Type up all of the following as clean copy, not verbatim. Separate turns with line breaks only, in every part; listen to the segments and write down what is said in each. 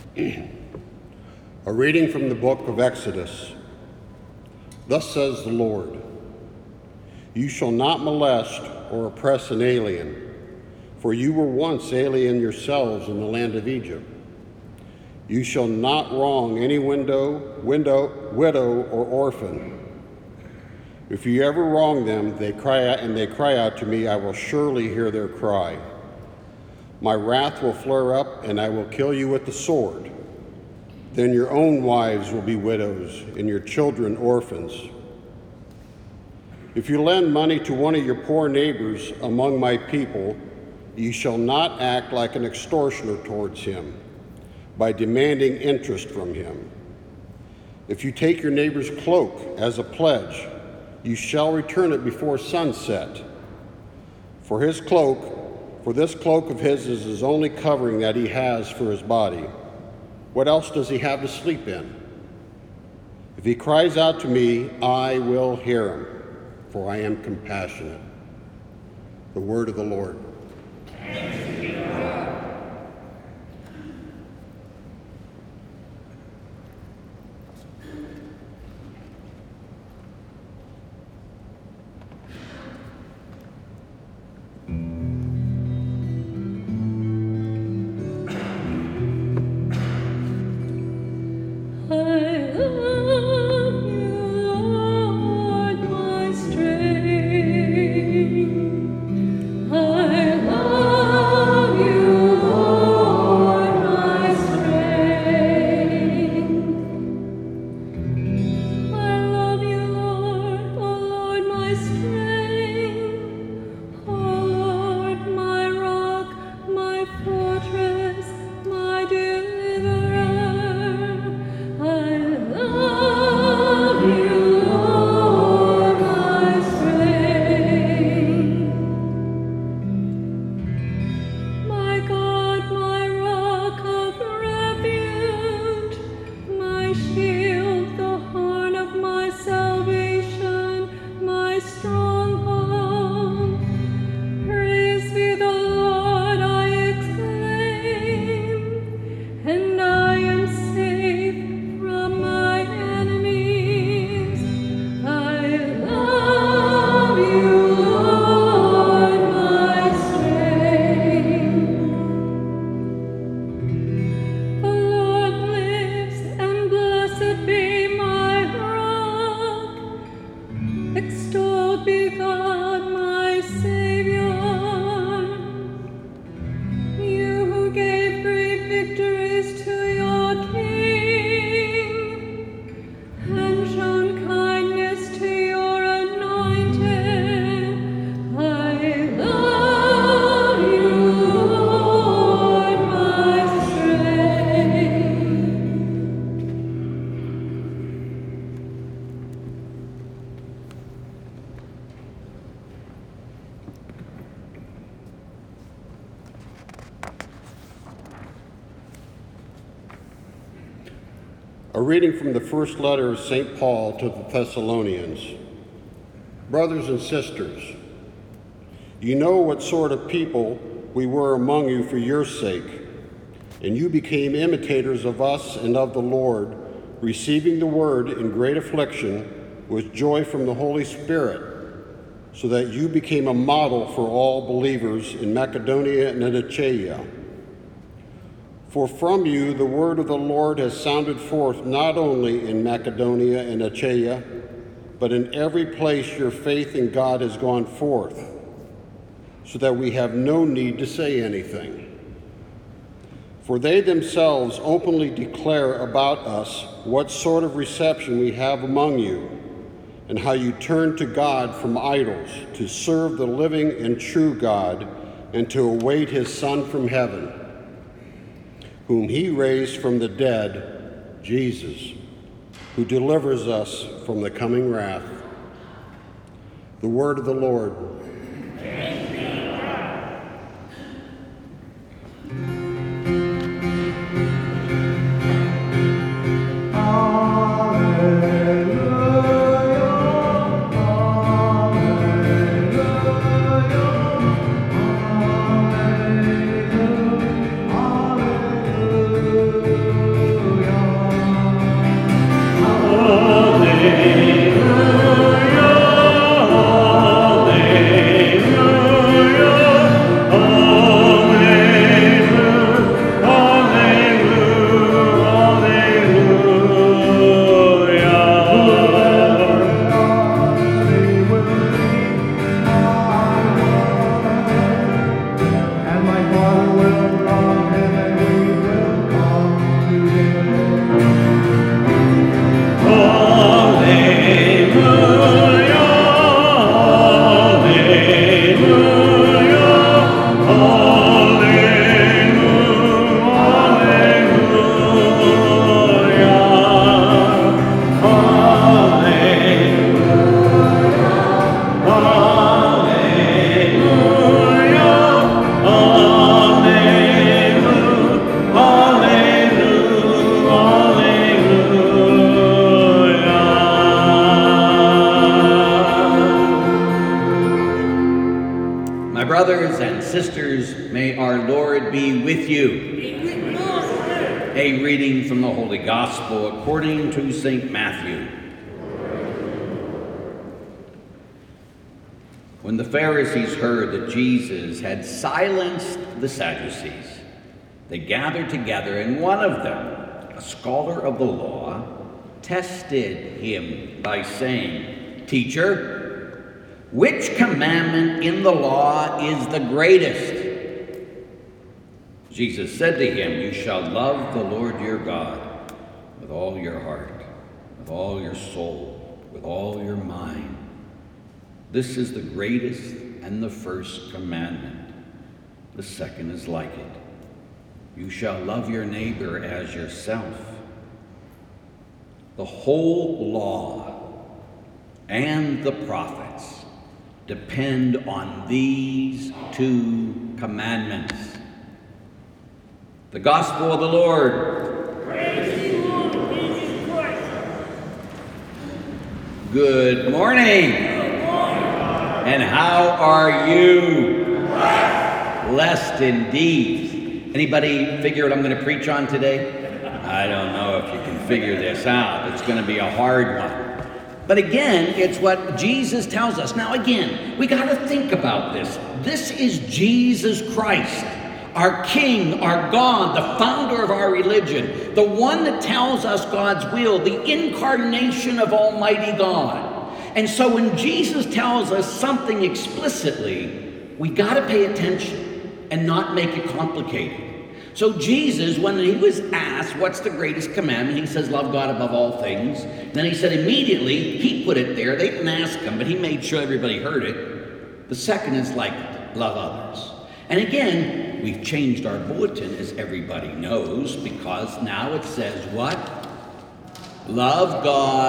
A reading from the book of Exodus. Thus says the Lord, "You shall not molest or oppress an alien, for you were once alien yourselves in the land of Egypt. You shall not wrong any widow, or orphan. If you ever wrong them, they cry out to me, I will surely hear their cry. My wrath will flare up, and I will kill you with the sword. Then your own wives will be widows, and your children orphans. If you lend money to one of your poor neighbors among my people, you shall not act like an extortioner towards him by demanding interest from him. If you take your neighbor's cloak as a pledge, you shall return it before sunset. For this cloak of his is his only covering that he has for his body. What else does he have to sleep in? If he cries out to me, I will hear him, for I am compassionate." The word of the Lord. A reading from the first letter of St. Paul to the Thessalonians. Brothers and sisters, you know what sort of people we were among you for your sake, and you became imitators of us and of the Lord, receiving the word in great affliction with joy from the Holy Spirit, so that you became a model for all believers in Macedonia and in Achaia. For from you the word of the Lord has sounded forth not only in Macedonia and Achaia, but in every place your faith in God has gone forth, so that we have no need to say anything. For they themselves openly declare about us what sort of reception we have among you, and how you turn to God from idols to serve the living and true God, and to await his Son from heaven, whom he raised from the dead, Jesus, who delivers us from the coming wrath. The word of the Lord.
and sisters, may our Lord be with you. A reading from the Holy Gospel according to St. Matthew. When the Pharisees heard that Jesus had silenced the Sadducees, they gathered together, and one of them, a scholar of the law, tested him by saying, "Teacher, which commandment in the law is the greatest?" Jesus said to him, "You shall love the Lord your God with all your heart, with all your soul, with all your mind. This is the greatest and the first commandment. The second is like it. You shall love your neighbor as yourself." The whole law and the prophets depend on these two commandments. The Gospel of the Lord.
Praise the Lord, Jesus Christ.
Good morning.
Good morning.
And how are you? Blessed indeed. Anybody figure what I'm going to preach on today? I don't know if you can figure this out. It's going to be a hard one. But again, it's what Jesus tells us. Now again, we got to think about this. This is Jesus Christ, our King, our God, the founder of our religion, the one that tells us God's will, the incarnation of Almighty God. And so when Jesus tells us something explicitly, we got to pay attention and not make it complicated. So Jesus, when he was asked, what's the greatest commandment? He says, love God above all things. Then he said immediately, he put it there. They didn't ask him, but he made sure everybody heard it. The second is like it, love others. And again, we've changed our bulletin, as everybody knows, because now it says what? Love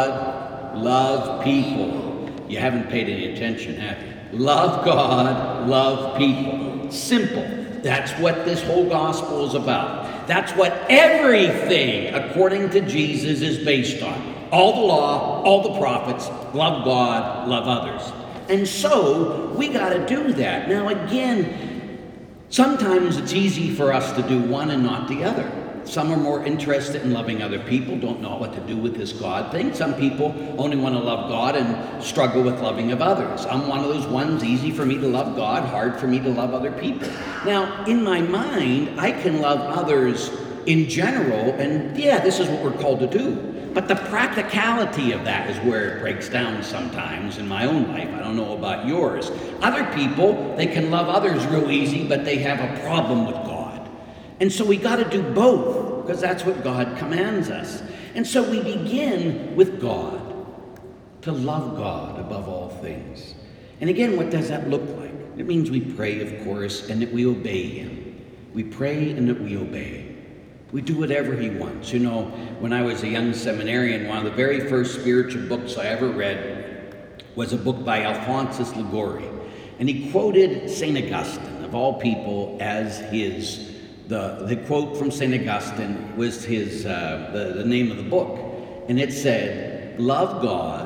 God, love people. You haven't paid any attention, have you? Love God, love people. Simple. That's what this whole gospel is about. That's what everything, according to Jesus, is based on. All the law, all the prophets, love God, love others. And so, we got to do that. Now again, sometimes it's easy for us to do one and not the other. Some are more interested in loving other people, don't know what to do with this God thing. Some people only want to love God and struggle with loving of others. I'm one of those ones, easy for me to love God, hard for me to love other people. Now, in my mind, I can love others in general, and yeah, this is what we're called to do. But the practicality of that is where it breaks down sometimes in my own life. I don't know about yours. Other people, they can love others real easy, but they have a problem with God. And so we got to do both, because that's what God commands us. And so we begin with God, to love God above all things. And again, what does that look like? It means we pray, of course, and that we obey Him. We pray and that we obey. We do whatever He wants. You know, when I was a young seminarian, one of the very first spiritual books I ever read was a book by Alphonsus Liguori. And he quoted St. Augustine, of all people, as his... The quote from St. Augustine was his the name of the book, and it said, "Love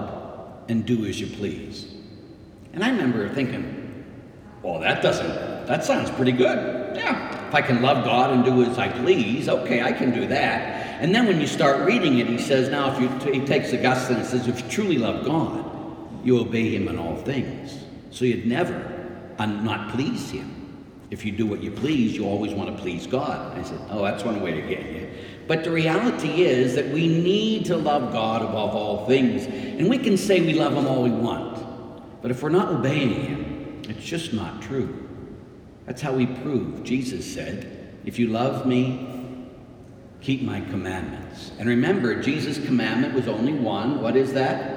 God and do as you please." And I remember thinking, well, that sounds pretty good. Yeah, if I can love God and do as I please, okay, I can do that. And then when you start reading it, he says, now he takes Augustine and says, if you truly love God, you obey Him in all things. So you'd never not please Him. If you do what you please, you always want to please God. I said, oh, that's one way to get you. But the reality is that we need to love God above all things. And we can say we love Him all we want. But if we're not obeying Him, it's just not true. That's how we prove. Jesus said, if you love me, keep my commandments. And remember, Jesus' commandment was only one. What is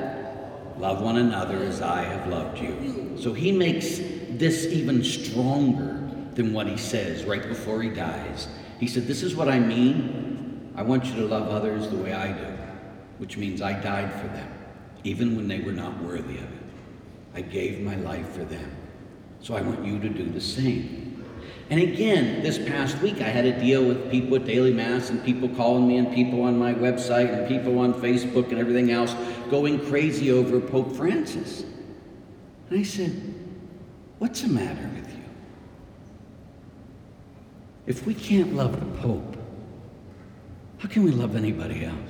that? Love one another as I have loved you. So He makes this even stronger than what He says right before He dies. He said, this is what I mean. I want you to love others the way I do, which means I died for them, even when they were not worthy of it. I gave my life for them. So I want you to do the same. And again, this past week, I had to deal with people at Daily Mass and people calling me and people on my website and people on Facebook and everything else going crazy over Pope Francis. And I said, what's the matter with you? If we can't love the Pope, how can we love anybody else?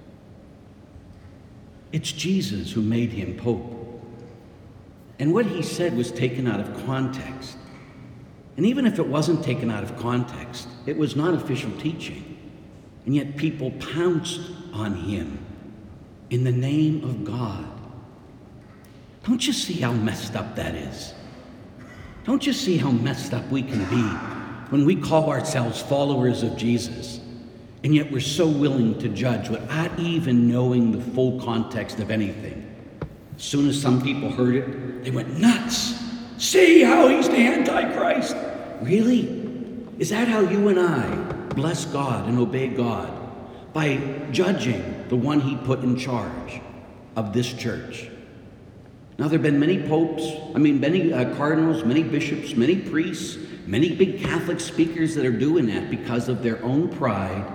It's Jesus who made him Pope. And what he said was taken out of context. And even if it wasn't taken out of context, it was not official teaching. And yet people pounced on him in the name of God. Don't you see how messed up that is? Don't you see how messed up we can be when we call ourselves followers of Jesus, and yet we're so willing to judge without even knowing the full context of anything? As soon as some people heard it, they went nuts. See how he's the Antichrist. Really? Is that how you and I bless God and obey God? By judging the one he put in charge of this church. Now, there have been many popes, many cardinals, many bishops, many priests, many big Catholic speakers that are doing that because of their own pride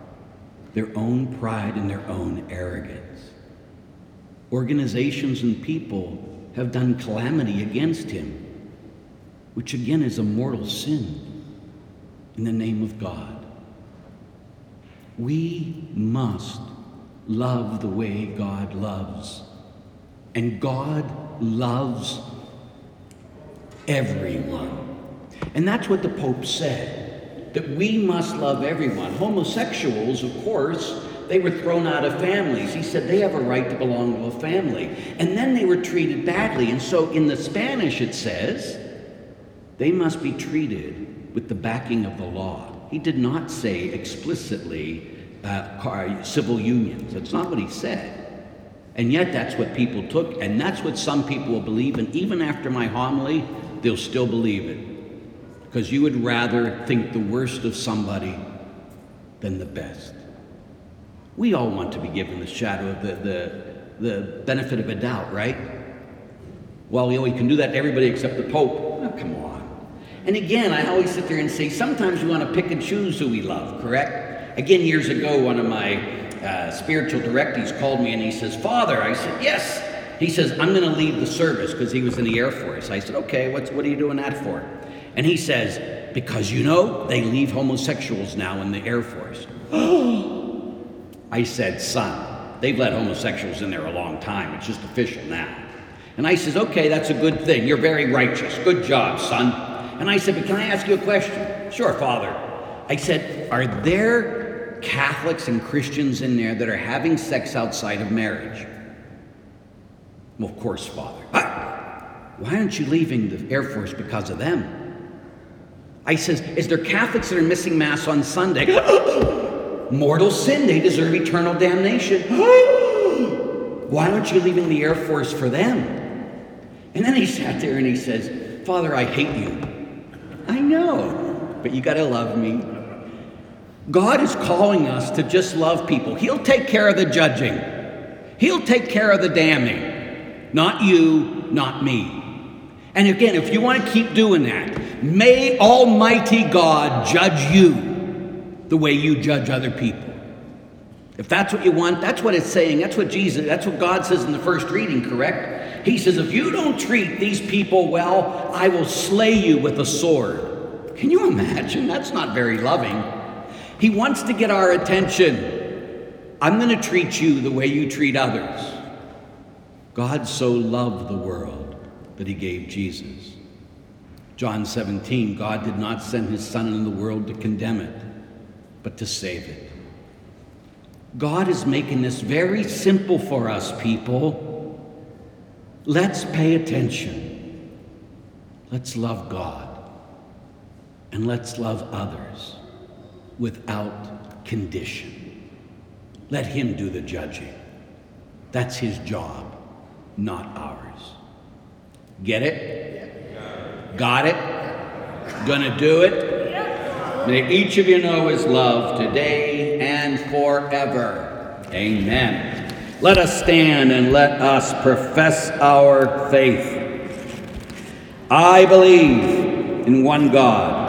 and their own arrogance. Organizations and people have done calamity against him, which again is a mortal sin in the name of God. We must love the way God loves. And God loves everyone. And that's what the Pope said, that we must love everyone. Homosexuals, of course, they were thrown out of families. He said they have a right to belong to a family. And then they were treated badly. And so in the Spanish it says, they must be treated with the backing of the law. He did not say explicitly civil unions. That's not what he said. And yet that's what people took, and that's what some people will believe. And even after my homily, they'll still believe it. Because you would rather think the worst of somebody than the best. We all want to be given the shadow of the benefit of a doubt, right? Well, we can do that to everybody except the Pope. Oh, come on. And again, I always sit there and say, sometimes we want to pick and choose who we love, correct? Again, years ago, one of my spiritual directees called me and he says, Father, I said, yes. He says, I'm going to leave the service, because he was in the Air Force. I said, okay, what are you doing that for? And he says, because they leave homosexuals now in the Air Force. I said, son, they've let homosexuals in there a long time. It's just official now. And I says, okay, that's a good thing. You're very righteous. Good job, son. And I said, but can I ask you a question? Sure, Father. I said, are there Catholics and Christians in there that are having sex outside of marriage? Well, of course, Father. Why aren't you leaving the Air Force because of them? I says, is there Catholics that are missing Mass on Sunday? Mortal sin, they deserve eternal damnation. Why aren't you leaving the Air Force for them? And then he sat there and he says, Father, I hate you. I know, but you gotta love me. God is calling us to just love people. He'll take care of the judging. He'll take care of the damning. Not you, not me. And again, if you want to keep doing that, may Almighty God judge you the way you judge other people. If that's what you want, that's what it's saying. That's what God says in the first reading, correct? He says, if you don't treat these people well, I will slay you with a sword. Can you imagine? That's not very loving. He wants to get our attention. I'm going to treat you the way you treat others. God so loved the world that he gave Jesus. John 17, God did not send his Son into the world to condemn it, but to save it. God is making this very simple for us, people. Let's pay attention. Let's love God. And let's love others without condition. Let him do the judging. That's his job, not ours. Get it? Got it? Gonna do it? May each of you know his love today and forever. Amen. Let us stand and let us profess our faith. I believe in one God,